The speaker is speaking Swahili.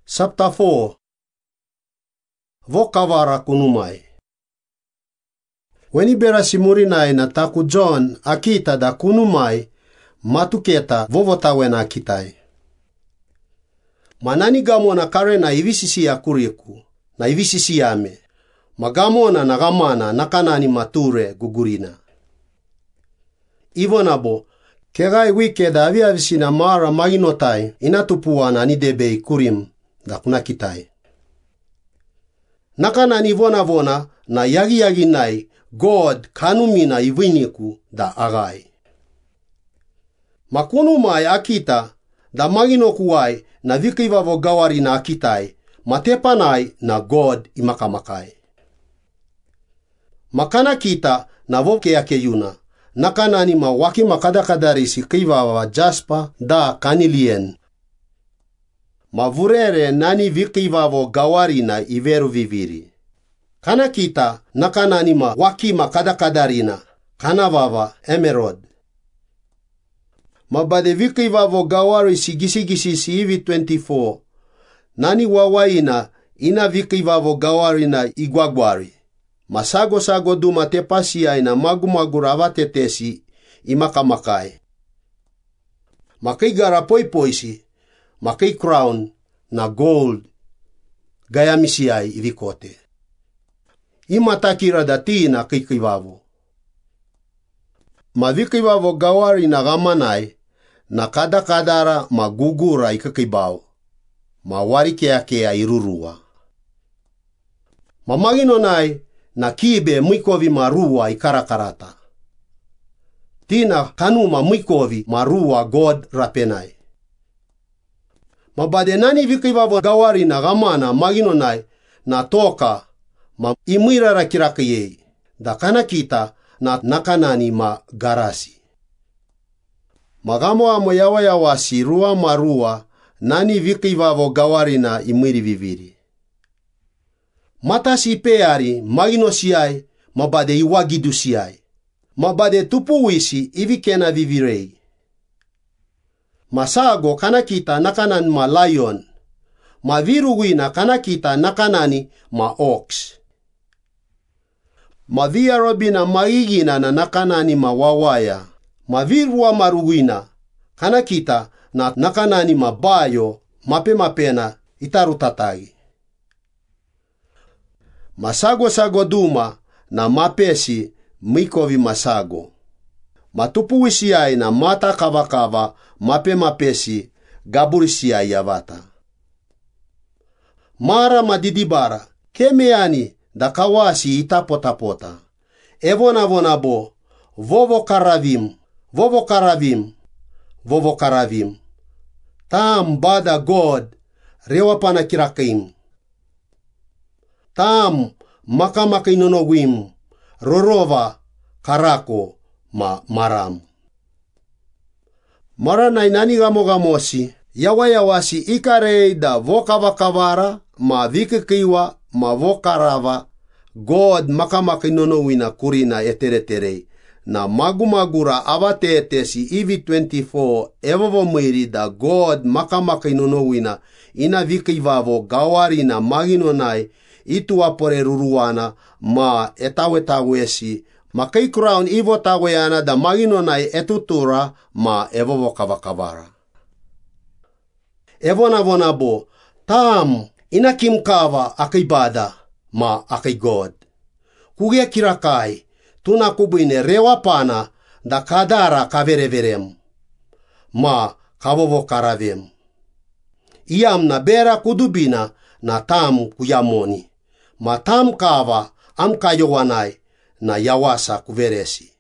Chapter 4. Vokavara kunumai. Wenibera simurinai na taku John akita da kunumai matuketa vovotawena akitai. Manani gamona karena ivisisi ya kuriku na ivisisi yame. Magamona na gamana nakanani mature gugurina. Ivonabo, kegai wike da aviavisina mara maginotai inatupuana ni debei kurim da kunakitai. Nakanani vona na yagi nai God kanumina iviniku da agai. Makunumai akita da maginokuai na vikivavo gawari na akitai matepanai na God imakamakai. Makana kita na voke akeyuna nakanani mawaki makadakadarisi kivava jaspa da kanilien. Mavurere nani vikivavo gawari na iveru viviri. Kana kita nakanani mawaki makadakadarina kanavava emerald. Mabade vikivavo gawari sigisi ivi 24. Nani wawaina ina vikivavo gawari na igwagwari. Masago duma tepasi aina magumagura avatetesi imakamakai. Makai garapoipoisi, makai crown na gold gayamisiai ivikote. Imatakira dati na kikivavo. Mavikivavo gawari na gamanai na kadakadara magugura ikakibao. Mawari kea irurua. Mamaginonai na kibe mwikovi marua ikarakarata. Tina kanuma mwikovi marua God rapenai. Mabade nani vikivavo gawari na gamana maginonai na toka ma imwirara kirakiyei. Da kana kita na nakanani ma garasi. Magamo amo yawasi rua marua nani vikivavo gawari na imwiri viviri. Matasi peari maginosiai mabade iwagidusiai. Mabade tupuwisi ivikena vivirei. Masago kanakita nakanan ma lion. Maviruwina kanakita nakanani ma ox. Maviarobina maigina na nakanani ma wawaya. Mavirua maruwina kanakita na nakanani ma bayo mapena itarutatagi. Masago duma na mapesi mikovi masago. Matupuwisiai na mata kavakava mapesi gaburisiai yavata. Mara madidibara kemeani da kawasi itapotapota. Evonavonabo vovo karavim. Tam bada God rewapana kirakim. Tam makamakinonowim rorova karako maram. Maranai nani gamosi yawasi ikarei da vokavakavara ma vikikiwa ma vokarava God makamakinonowina kurina etereterei na magumagura avatetesi ivi 24 evovomiri da God makamakinonowina ina vikivavo gawari na maginonai ituapore ruruana ma etawetawesi ma kai crown ivo taweana da maginonai etutura ma evovokavakavara. Evonavonabo tam inakimkava akibada ma akigod. Kugia kirakai tunakubine rewapana da kadara kavereverem ma kavovokaravem. Iam na bera kudubina na tam kuyamoni. Ma tam kava am kayowanai na yawasa kuveresi.